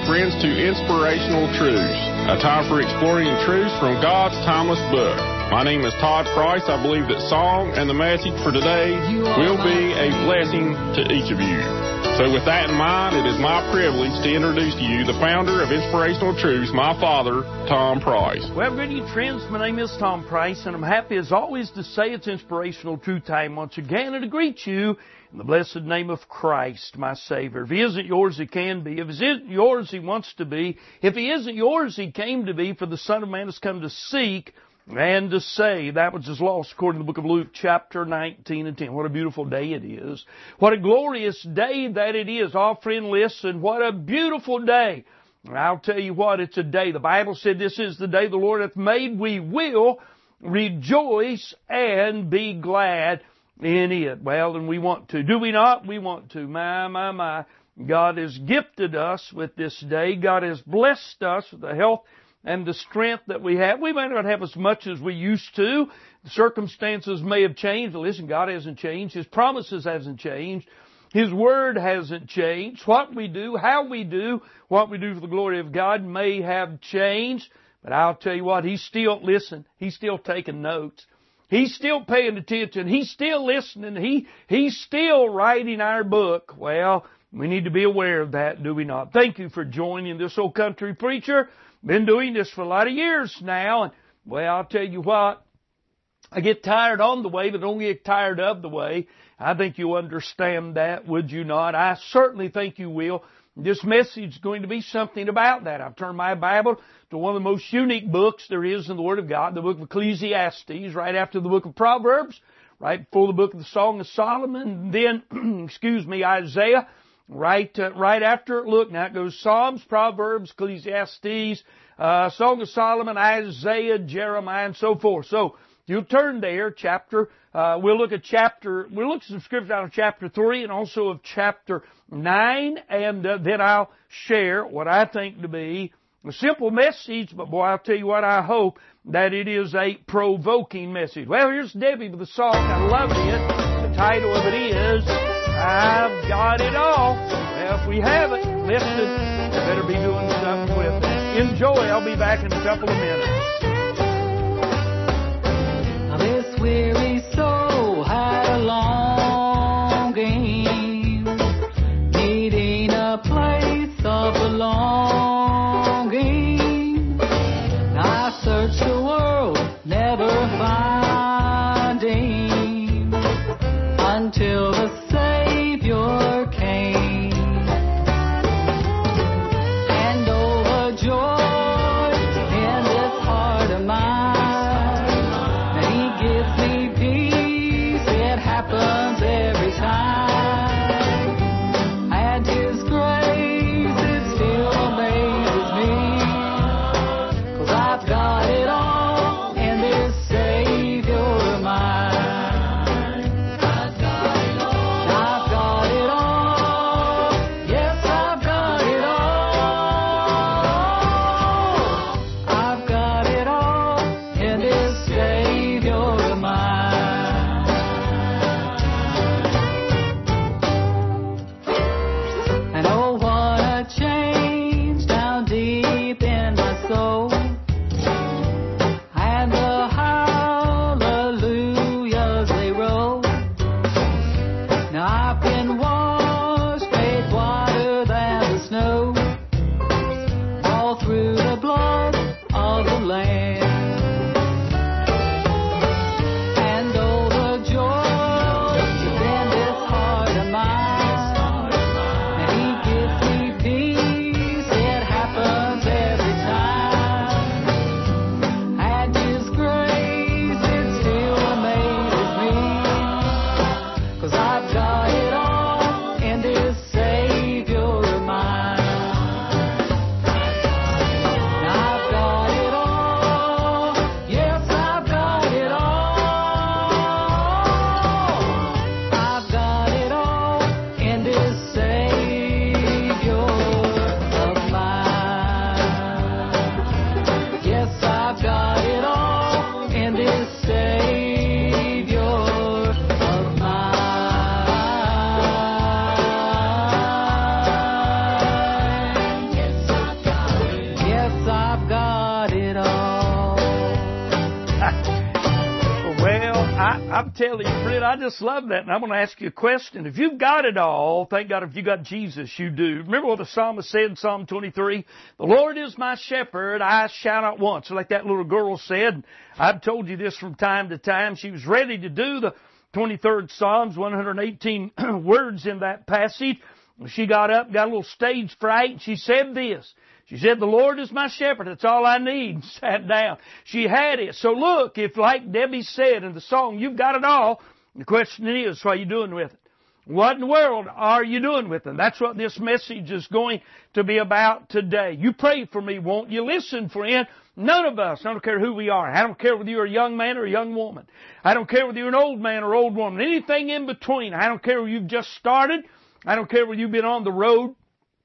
friends, to Inspirational Truths, a time for exploring truths from God's timeless book. My name is Todd Price. I believe that song and the message for today will be a blessing to each of you. So with that in mind, it is my privilege to introduce to you the founder of Inspirational Truths, my father, Tom Price. Well, good evening, friends. My name is Tom Price, and I'm happy as always to say it's Inspirational Truth Time once again and to greet you in the blessed name of Christ, my Savior. If He isn't yours, He can be. If He isn't yours, He wants to be. If He isn't yours, He came to be, for the Son of Man has come to seek and to save that which is lost, according to the book of Luke, chapter 19 and 10. What a beautiful day it is. What a glorious day that it is. Oh, friend, listen, what a beautiful day. And I'll tell you what, it's a day. The Bible said this is the day the Lord hath made. We will rejoice and be glad in it. Well, and we want to. Do we not? We want to. My. God has gifted us with this day. God has blessed us with the health and the strength that we have. We may not have as much as we used to. The circumstances may have changed. But listen, God hasn't changed. His promises hasn't changed. His Word hasn't changed. What we do, how we do, what we do for the glory of God may have changed. But I'll tell you what, He's still listening. He's still taking notes. He's still paying attention. He's still listening. He's still writing our book. Well, we need to be aware of that, do we not? Thank you for joining this old country preacher. Been doing this for a lot of years now, and well, I'll tell you what, I get tired on the way, but don't get tired of the way. I think you'll understand that, would you not? I certainly think you will. This message is going to be something about that. I've turned my Bible to one of the most unique books there is in the Word of God, the book of Ecclesiastes, right after the book of Proverbs, right before the book of the Song of Solomon, then, Isaiah. Right after it. Look, now it goes Psalms, Proverbs, Ecclesiastes, Song of Solomon, Isaiah, Jeremiah, and so forth. So, you'll turn there, we'll look at some scripture out of chapter 3 and also of chapter 9, and then I'll share what I think to be a simple message, but boy, I'll tell you what, I hope that it is a provoking message. Well, here's Debbie with the song. I love it. The title of it is I've Got It All. Well, if we haven't, listen, we better be doing something with it. Enjoy. I'll be back in a couple of minutes. This weary soul had a longing, needing a place of belonging. I searched the world, never finding, until the Savior came, and overjoyed in this heart I've got it all. Well, I'm telling you, friend, I just love that. And I'm going to ask you a question. If you've got it all, thank God if you got Jesus, you do. Remember what the psalmist said in Psalm 23? The Lord is my shepherd, I shall not want. So like that little girl said, I've told you this from time to time. She was ready to do the 23rd Psalms, 118 words in that passage. She got up, got a little stage fright, and she said this. She said, the Lord is my shepherd, that's all I need, and sat down. She had it. So look, if like Debbie said in the song, you've got it all, the question is, what are you doing with it? What in the world are you doing with it? That's what this message is going to be about today. You pray for me, won't you? Listen, friend, none of us, I don't care who we are, I don't care whether you're a young man or a young woman, I don't care whether you're an old man or old woman, anything in between, I don't care whether you've just started, I don't care whether you've been on the road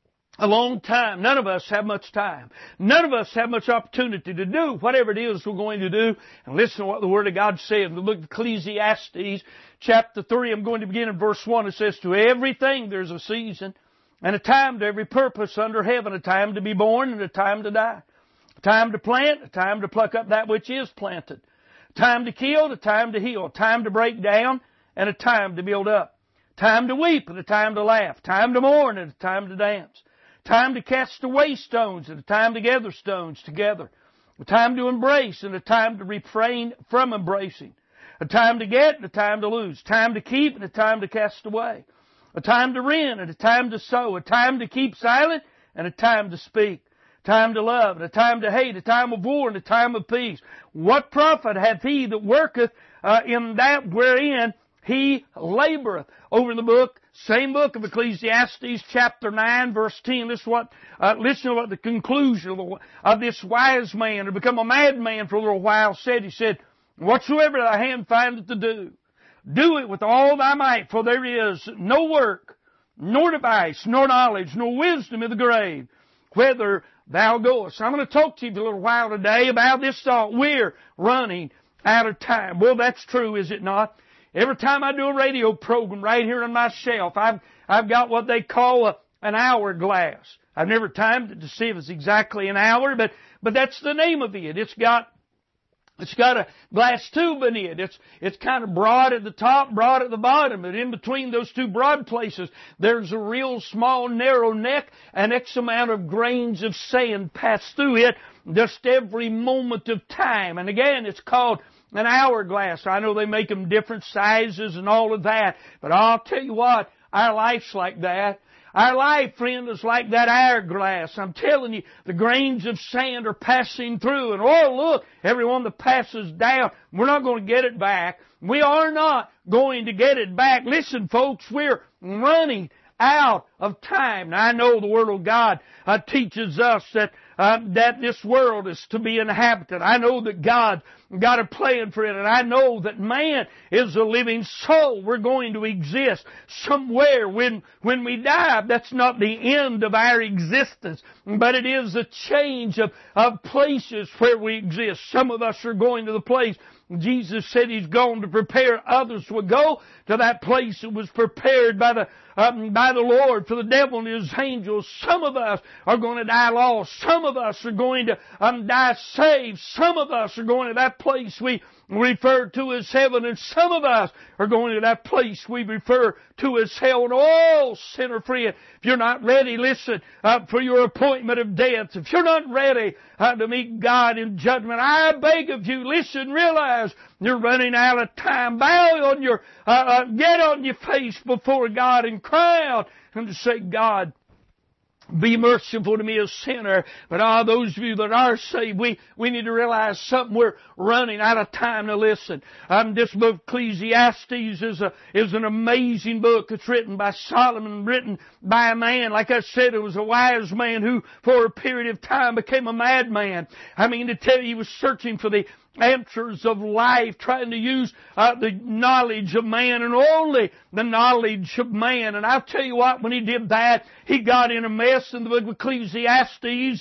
a long time. None of us have much time. None of us have much opportunity to do whatever it is we're going to do. And listen to what the Word of God says in the book of Ecclesiastes, chapter 3. I'm going to begin in verse 1. It says, to everything there's a season, and a time to every purpose under heaven, a time to be born and a time to die. A time to plant, a time to pluck up that which is planted. A time to kill, a time to heal. A time to break down, and a time to build up. Time to weep and a time to laugh. Time to mourn and a time to dance. Time to cast away stones and a time to gather stones together. A time to embrace and a time to refrain from embracing. A time to get and a time to lose. Time to keep and a time to cast away. A time to rend and a time to sow. A time to keep silent and a time to speak. Time to love and a time to hate. A time of war and a time of peace. What profit hath he that worketh in that wherein he laboreth? Over in the book, same book of Ecclesiastes, chapter 9, verse 10. Listen to what the conclusion of this wise man who become a madman for a little while said. He said, whatsoever thy hand findeth to do, do it with all thy might, for there is no work, nor device, nor knowledge, nor wisdom in the grave, whither thou goest. I'm going to talk to you for a little while today about this thought. We're running out of time. Well, that's true, is it not? Every time I do a radio program right here on my shelf, I've got what they call an hourglass. I've never timed it to see if it's exactly an hour, but that's the name of it. It's got a glass tube in it. It's kind of broad at the top, broad at the bottom, but in between those two broad places, there's a real small, narrow neck, and X amount of grains of sand pass through it just every moment of time. And again, it's called an hourglass. I know they make them different sizes and all of that, but I'll tell you what, our life's like that. Our life, friend, is like that hourglass. I'm telling you, the grains of sand are passing through, and oh look, everyone that passes down, we're not going to get it back. We are not going to get it back. Listen, folks, we're running out of time. Now, I know the Word of God teaches us that this world is to be inhabited. I know that God got a plan for it, and I know that man is a living soul. We're going to exist somewhere when we die. That's not the end of our existence, but it is a change of places where we exist. Some of us are going to the place Jesus said He's gone to prepare. Others will go to that place that was prepared by the Lord for the devil and his angels. Some of us are going to die lost. Some of us are going to die saved. Some of us are going to that place we refer to as heaven, and some of us are going to that place we refer to as hell. And oh, sinner friend, if you're not ready, listen, for your appointment of death, if you're not ready to meet God in judgment, I beg of you, listen, realize you're running out of time. Bow on your, get on your face before God and cry out and to say, God, be merciful to me, a sinner. But those of you that are saved, we need to realize something. We're running out of time to listen. This book, Ecclesiastes, is an amazing book. It's written by Solomon, written by a man. Like I said, it was a wise man who, for a period of time, became a madman. I mean, to tell you, he was searching for the answers of life, trying to use the knowledge of man and only the knowledge of man. And I'll tell you what, when he did that, he got in a mess. In the book of Ecclesiastes,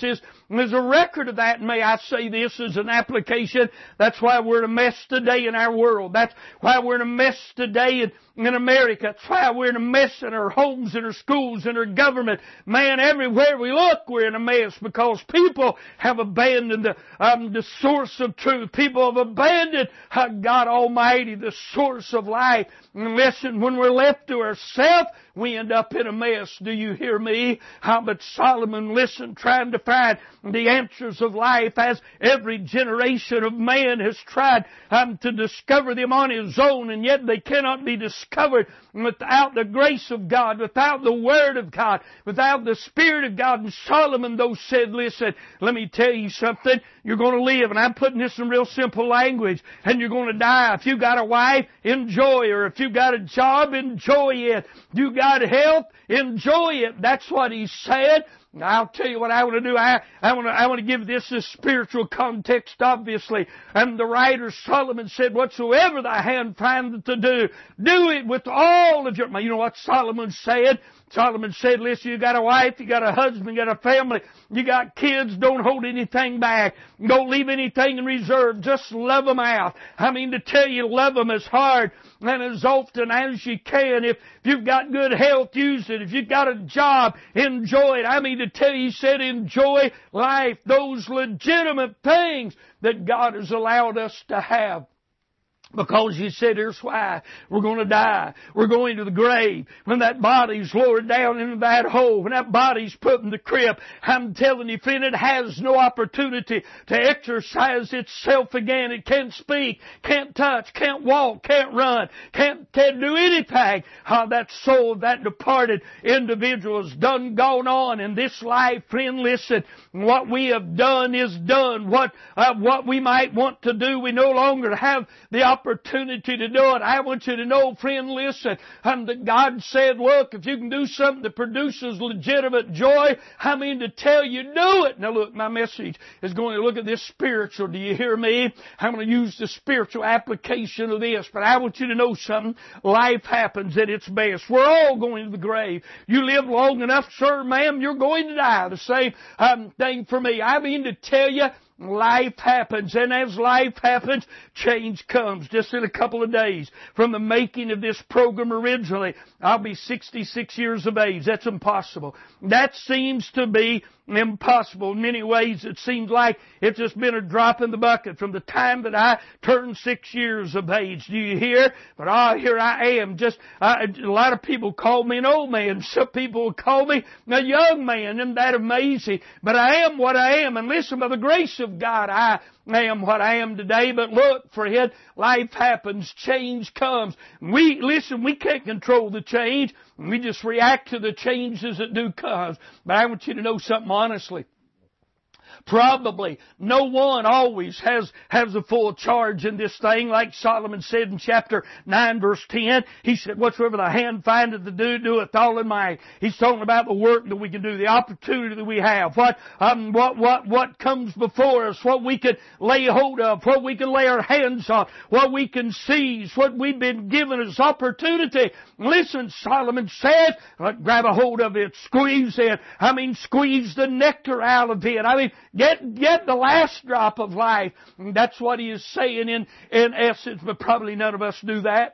There's a record of that, and may I say this as an application, that's why we're in a mess today in our world. That's why we're in a mess today in America. That's why we're in a mess in our homes, in our schools, in our government. Man, everywhere we look, we're in a mess because people have abandoned the source of truth. People have abandoned God Almighty, the source of life. And listen, when we're left to ourselves, we end up in a mess. Do you hear me? But Solomon, listen, trying to find the answers of life as every generation of man has tried to discover them on his own, and yet they cannot be discovered without the grace of God, without the Word of God, without the Spirit of God. And Solomon, though, said, listen, let me tell you something. You're going to live, and I'm putting this in real simple language, and you're going to die. If you got a wife, enjoy her. If you got a job, enjoy it. You got health, enjoy it. That's what he said. I'll tell you what I want to do. I want to give this a spiritual context, obviously. And the writer Solomon said, whatsoever thy hand findeth to do, do it with all of your... You know what Solomon said? Solomon said, listen, you got a wife, you got a husband, you got a family, you got kids, don't hold anything back. Don't leave anything in reserve. Just love them out. I mean, to tell you, love them as hard and as often as you can. If you've got good health, use it. If you've got a job, enjoy it. I mean, to tell you, he said, enjoy life. Those legitimate things that God has allowed us to have. Because you said, here's why. We're going to die. We're going to the grave. When that body's lowered down into that hole, when that body's put in the crypt, I'm telling you, friend, it has no opportunity to exercise itself again. It can't speak, can't touch, can't walk, can't run, can't do anything. That soul of that departed individual has gone on in this life. Friend, listen, what we have done is done. What we might want to do, we no longer have the opportunity to do it. I want you to know, friend, listen, that God said, look, if you can do something that produces legitimate joy, I mean to tell you, do it. Now look, my message is going to look at this spiritual. Do you hear me? I'm going to use the spiritual application of this, but I want you to know something. Life happens at its best. We're all going to the grave. You live long enough, sir, ma'am, you're going to die. The same thing for me. I mean to tell you, life happens, and as life happens, change comes. Just in a couple of days, from the making of this program originally, I'll be 66 years of age. That's impossible. That seems to be impossible. In many ways, it seems like it's just been a drop in the bucket from the time that I turned 6 years of age. Do you hear? But here I am. A lot of people call me an old man. Some people call me a young man. Isn't that amazing? But I am what I am. And listen, by the grace of God, I am what I am today. But look, friend, life happens. Change comes. We can't control the change. We just react to the changes that do come. But I want you to know something honestly. Probably no one always has a full charge in this thing. Like Solomon said in chapter 9 verse 10, he said, whatsoever the hand findeth to do, do it all in might. He's talking about the work that we can do, the opportunity that we have, what comes before us, what we can lay hold of, what we can lay our hands on, what we can seize, what we've been given as opportunity. Listen, Solomon said, grab a hold of it, squeeze it. Squeeze the nectar out of it. Get the last drop of life. And that's what he is saying in essence, but probably none of us do that.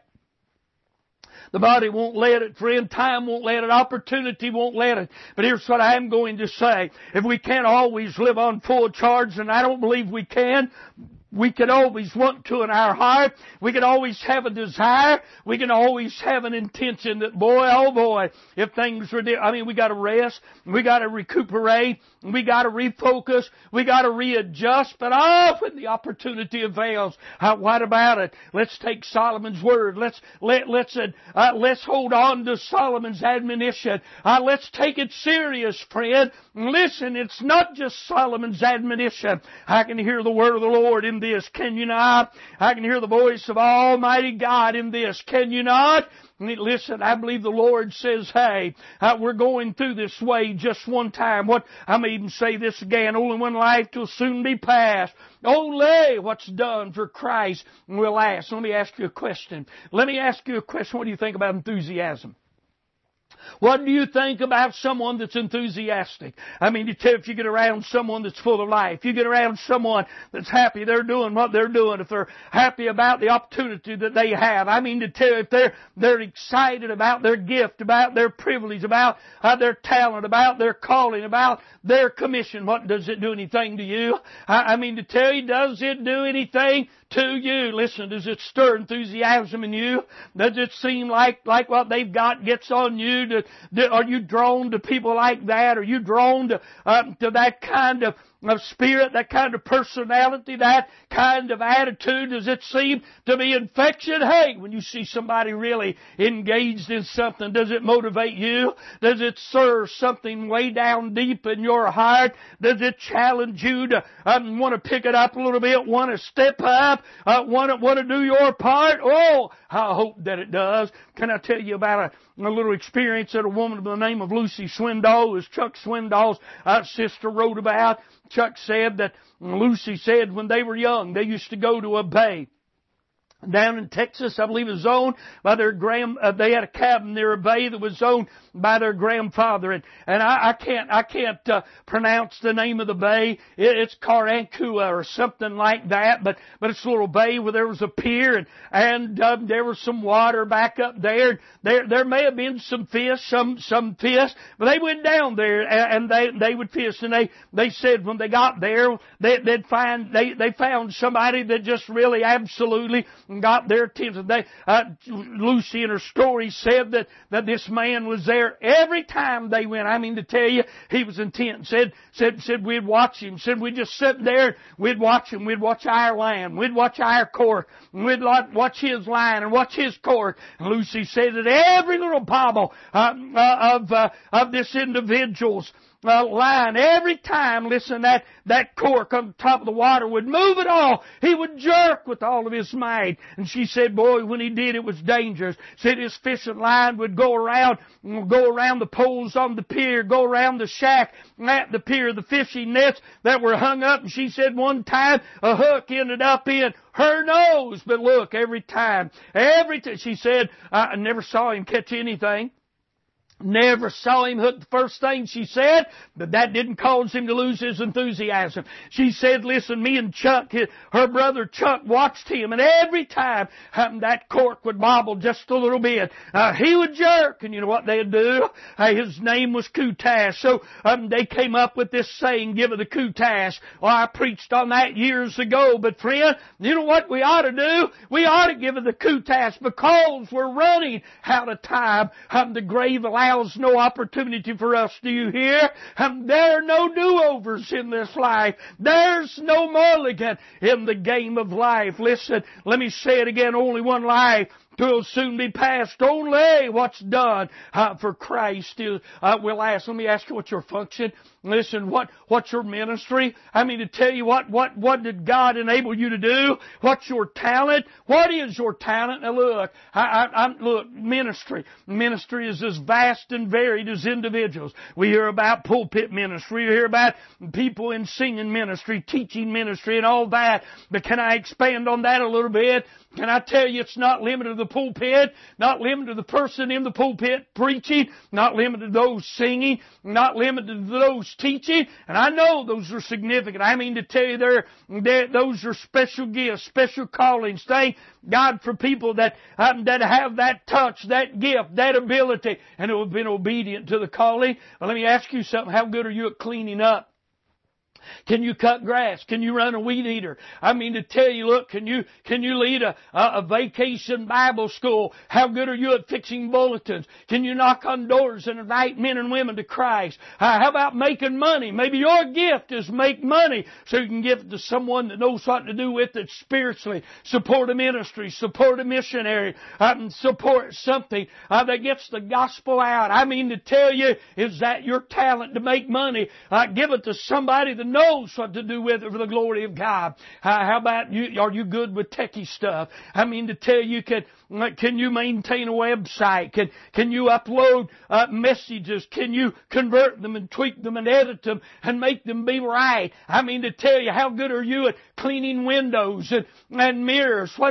The body won't let it, friend. Time won't let it. Opportunity won't let it. But here's what I am going to say. If we can't always live on full charge, and I don't believe we can, we can always want to in our heart. We can always have a desire. We can always have an intention that, boy, oh boy, if things are... we got to rest. We got to recuperate. We got to refocus. We got to readjust. But when the opportunity avails, what about it? Let's take Solomon's word. Let's hold on to Solomon's admonition. Let's take it serious, friend. Listen, it's not just Solomon's admonition. I can hear the word of the Lord in this. Can you not? I can hear the voice of Almighty God in this. Can you not? Listen, I believe the Lord says, hey, we're going through this way just one time. I may even say this again, only one life will soon be past. Only what's done for Christ will last. Let me ask you a question. What do you think about enthusiasm? What do you think about someone that's enthusiastic? I mean, you tell if you get around someone that's full of life, you get around someone that's happy they're doing what they're doing, if they're happy about the opportunity that they have. I mean, to tell if they're excited about their gift, about their privilege, about their talent, about their calling, about their commission. What does it do anything to you? I mean, to tell you, does it do anything to you? Listen, does it stir enthusiasm in you? Does it seem like what they've got gets on you? Are you drawn to people like that? Are you drawn to that kind of spirit, that kind of personality, that kind of attitude? Does it seem to be infectious? Hey, when you see somebody really engaged in something, does it motivate you? Does it serve something way down deep in your heart? Does it challenge you to want to pick it up a little bit, want to step up, want to do your part? Oh, I hope that it does. Can I tell you about a little experience that a woman by the name of Lucy Swindoll, was Chuck Swindoll's sister, wrote about? Chuck said that Lucy said when they were young, they used to go to a bay down in Texas. I believe it was owned by their they had a cabin near a bay that was owned by their grandfather, and I can't pronounce the name of the bay. It's Carrancua or something like that, but it's a little bay where there was a pier and there was some water back up there. There may have been some fish, some fish, but they went down there and they would fish, and they said when they got there they found somebody that just really absolutely got their attention. Lucy in her story said that this man was there every time they went. I mean, to tell you, he was intent. Said we'd watch him. Said we'd just sit there, we'd watch him. We'd watch our line. We'd watch our court. We'd watch his line and watch his court. And Lucy said that every little bobble of this individual's line, every time, listen, that cork on top of the water would move at all. He would jerk with all of his might. And she said, boy, when he did, it was dangerous. Said his fishing line would go around the poles on the pier, go around the shack at the pier, the fishing nets that were hung up. And she said one time a hook ended up in her nose. But look, every time, she said, I never saw him catch anything. Never saw him hook the first thing, she said, but that didn't cause him to lose his enthusiasm. She said, listen, me and Chuck, her brother Chuck, watched him, and every time that cork would bobble just a little bit, he would jerk, and you know what they'd do? His name was Kutash. So they came up with this saying, give it the Kutash. Well, I preached on that years ago, but friend, you know what we ought to do? We ought to give it the Kutash, because we're running out of time. The grave allows no opportunity for us. Do you hear? There are no do-overs in this life. There's no mulligan in the game of life. Listen, let me say it again. Only one life will soon be past. Only what's done for Christ will last. Let me ask you, what's your function? Listen, what's your ministry? I mean, to tell you what did God enable you to do? What's your talent? What is your talent? Now look, look, ministry. Ministry is as vast and varied as individuals. We hear about pulpit ministry. We hear about people in singing ministry, teaching ministry, and all that. But can I expand on that a little bit? Can I tell you it's not limited to the pulpit, not limited to the person in the pulpit preaching, not limited to those singing, not limited to those teaching. And I know those are significant. I mean, to tell you those are special gifts, special callings. Thank God for people that have that touch, that gift, that ability, and who have been obedient to the calling. Well, let me ask you something. How good are you at cleaning up? Can you cut grass? Can you run a weed eater? I mean, to tell you, look, can you lead a vacation Bible school? How good are you at fixing bulletins? Can you knock on doors and invite men and women to Christ? How about making money? Maybe your gift is make money so you can give it to someone that knows what to do with it spiritually. Support a ministry, support a missionary, support something that gets the gospel out. I mean, to tell you, is that your talent to make money? Give it to somebody that knows what to do with it for the glory of God. How about you? Are you good with techie stuff? I mean, to tell you, can you maintain a website? Can you upload messages? Can you convert them and tweak them and edit them and make them be right? I mean, to tell you, how good are you at cleaning windows and mirrors? What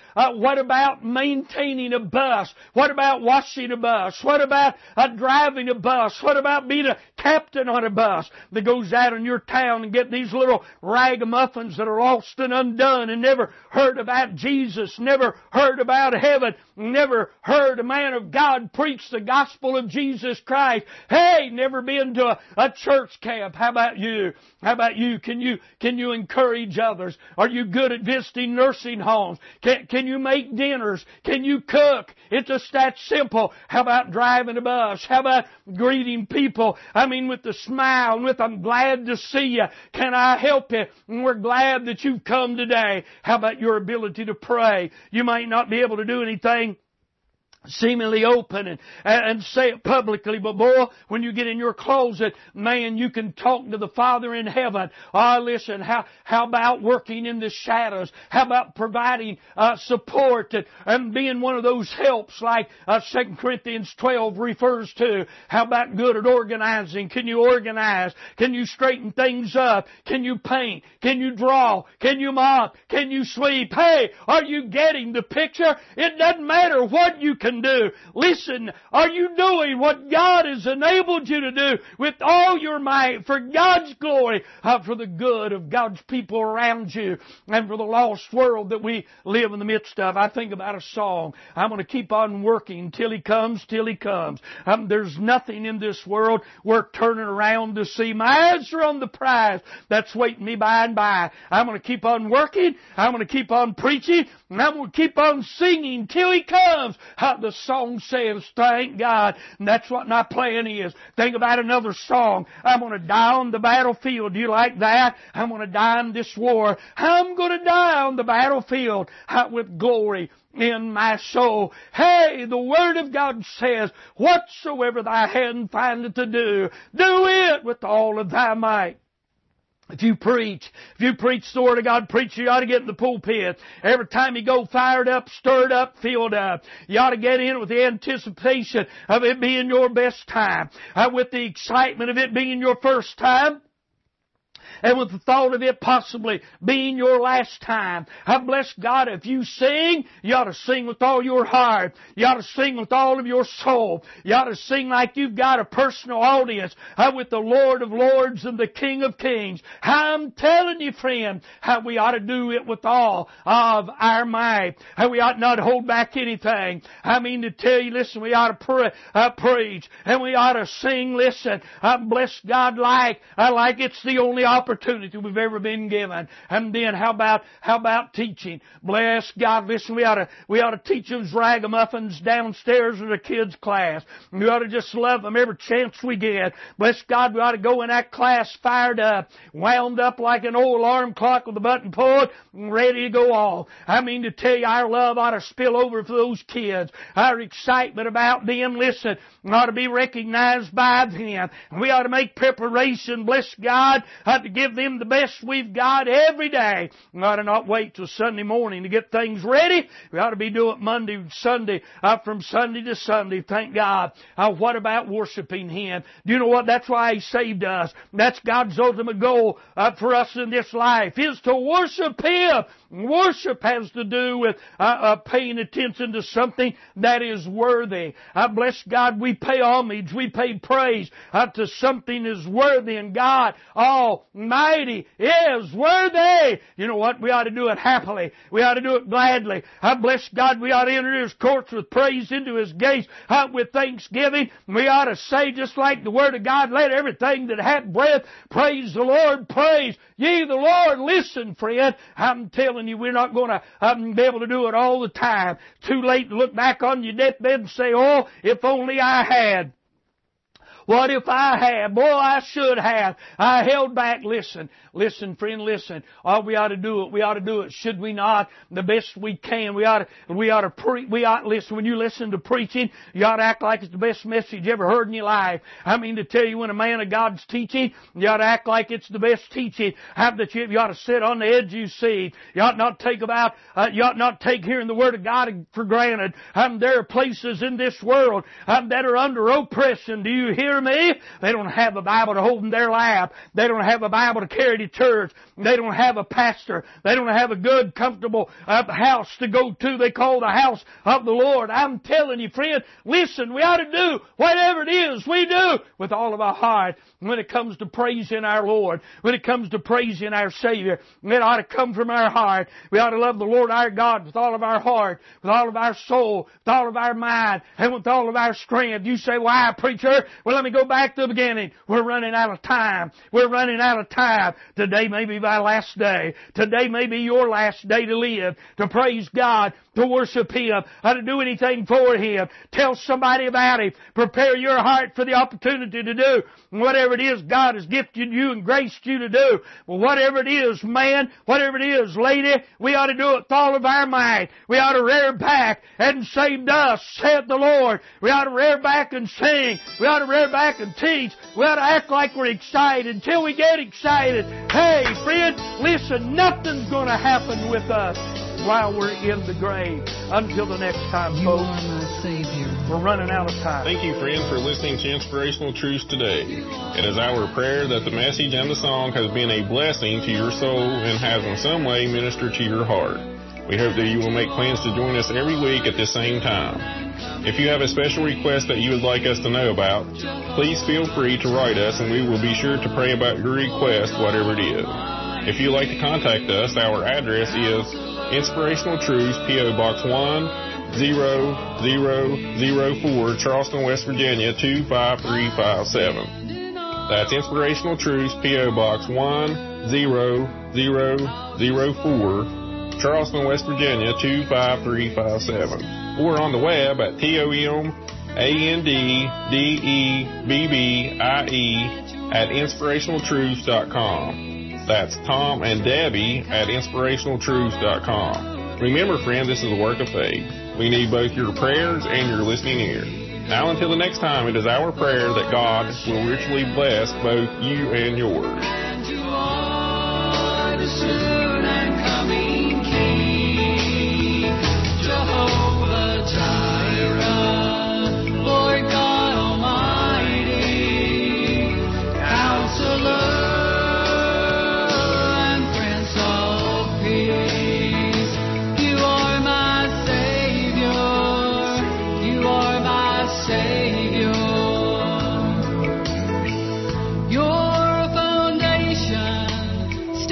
about maintaining a bus? What about washing a bus? What about driving a bus? What about being a captain on a bus that goes out in your town and get these little ragamuffins that are lost and undone and never heard about Jesus, never heard about heaven, never heard a man of God preach the gospel of Jesus Christ? Hey, never been to a church camp. How about you? How about you? Can you encourage others? Are you good at visiting nursing homes? Can you make dinners? Can you cook? It's just that simple. How about driving a bus? How about greeting people? I mean, with the smile and with I'm glad to see you. Can I help you? And we're glad that you've come today. How about your ability to pray? You might not be able to do anything seemingly open and say it publicly, but boy, when you get in your closet, man, you can talk to the Father in heaven. Listen, how about working in the shadows? How about providing support and being one of those helps like 2 Corinthians 12 refers to? How about good at organizing? Can you organize? Can you straighten things up? Can you paint? Can you draw? Can you mop? Can you sweep? Hey, are you getting the picture? It doesn't matter what you can do. Listen, are you doing what God has enabled you to do with all your might for God's glory, for the good of God's people around you and for the lost world that we live in the midst of? I think about a song. I'm going to keep on working till He comes, till He comes. There's nothing in this world worth turning around to see. My eyes are on the prize that's waiting me by and by. I'm going to keep on working. I'm going to keep on preaching. And I'm going to keep on singing till He comes. The song says, thank God. And that's what my plan is. Think about another song. I'm going to die on the battlefield. Do you like that? I'm going to die in this war. I'm going to die on the battlefield with glory in my soul. Hey, the Word of God says, whatsoever thy hand findeth to do, do it with all of thy might. If you preach the Word of God, preacher, you ought to get in the pulpit. Every time you go fired up, stirred up, filled up. You ought to get in with the anticipation of it being your best time. With the excitement of it being your first time. And with the thought of it possibly being your last time. I bless God, if you sing, you ought to sing with all your heart. You ought to sing with all of your soul. You ought to sing like you've got a personal audience with the Lord of Lords and the King of Kings. I'm telling you, friend, how we ought to do it with all of our might. How we ought not hold back anything. I mean to tell you, listen, we ought to preach and we ought to sing. Listen, bless God like it's the only opportunity we've ever been given. And then how about teaching? Bless God. Listen, we ought to teach those ragamuffins downstairs in the kids' class. We ought to just love them every chance we get. Bless God, we ought to go in that class fired up, wound up like an old alarm clock with the button pulled, and ready to go off. I mean to tell you, our love ought to spill over for those kids. Our excitement about them, listen, ought to be recognized by them. We ought to make preparation, bless God, to give them the best we've got every day. We ought to not wait till Sunday morning to get things ready. We ought to be doing it Monday, Sunday, from Sunday to Sunday. Thank God. What about worshiping Him? Do you know what? That's why He saved us. That's God's ultimate goal for us in this life, is to worship Him. Worship has to do with paying attention to something that is worthy. Bless God, we pay homage, we pay praise to something is worthy, and God Almighty is worthy. You know what? We ought to do it happily. We ought to do it gladly. Bless God, we ought to enter His courts with praise, into His gates with thanksgiving. We ought to say, just like the Word of God, let everything that hath breath praise the Lord. Praise ye the Lord. Listen, friend, I'm telling you, we're not going to be able to do it all the time. Too late to look back on your deathbed and say, oh, if only I had What if I had? Boy, I should have. I held back. Listen, friend, listen. Oh, we ought to do it. We ought to do it. Should we not? The best we can. We ought to listen. When you listen to preaching, you ought to act like it's the best message you ever heard in your life. I mean to tell you, when a man of God's teaching, you ought to act like it's the best teaching. You ought to sit on the edge of your seat. You ought not take hearing the Word of God for granted. There are places in this world that are under oppression. Do you hear me? They don't have a Bible to hold in their lap. They don't have a Bible to carry to church. They don't have a pastor. They don't have a good, comfortable house to go to. They call the house of the Lord. I'm telling you, friend, listen, we ought to do whatever it is we do with all of our heart when it comes to praising our Lord, when it comes to praising our Savior. It ought to come from our heart. We ought to love the Lord our God with all of our heart, with all of our soul, with all of our mind, and with all of our strength. You say, why, preacher? Well, let me go back to the beginning. We're running out of time. We're running out of time. Today may be my last day. Today may be your last day to live, to praise God, to worship Him, to do anything for Him. Tell somebody about Him. Prepare your heart for the opportunity to do whatever it is God has gifted you and graced you to do. Well, whatever it is, man, whatever it is, lady, we ought to do it with all of our might. We ought to rear back and saved us, saith the Lord. We ought to rear back and sing. We ought to rear back and teach. We ought to act like we're excited until we get excited. Hey, friend, listen, nothing's going to happen with us while we're in the grave. Until the next time, folks. You are my Savior. We're running out of time. Thank you, friend, for listening to Inspirational Truths today. It is our prayer that the message and the song has been a blessing to your soul and has in some way ministered to your heart. We hope that you will make plans to join us every week at the same time. If you have a special request that you would like us to know about, please feel free to write us and we will be sure to pray about your request, whatever it is. If you'd like to contact us, our address is Inspirational Truths, P.O. Box 10004, Charleston, West Virginia, 25357. That's Inspirational Truths, P.O. Box 10004, Charleston, West Virginia, 25357. Or on the web at TOMANDEBBIE@InspirationalTruths.com. That's Tom and Debbie at InspirationalTruths.com. Remember, friend, this is a work of faith. We need both your prayers and your listening ear. Now, until the next time, it is our prayer that God will richly bless both you and yours. And you are the soon and coming King, Jehovah Jireh, Lord God Almighty, Counselor.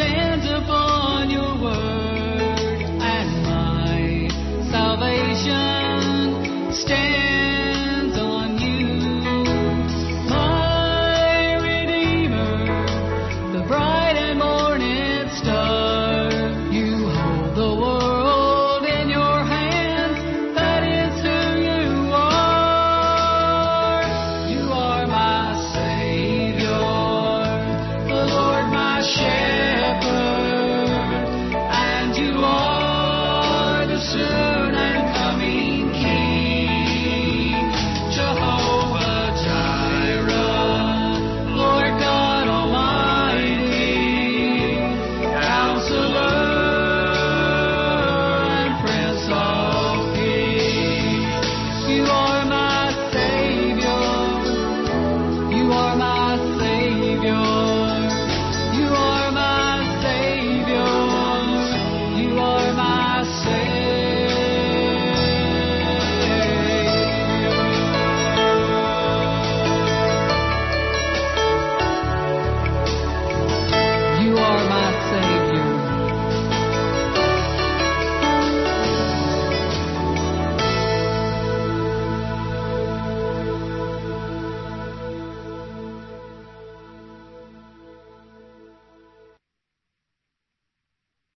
Salvation.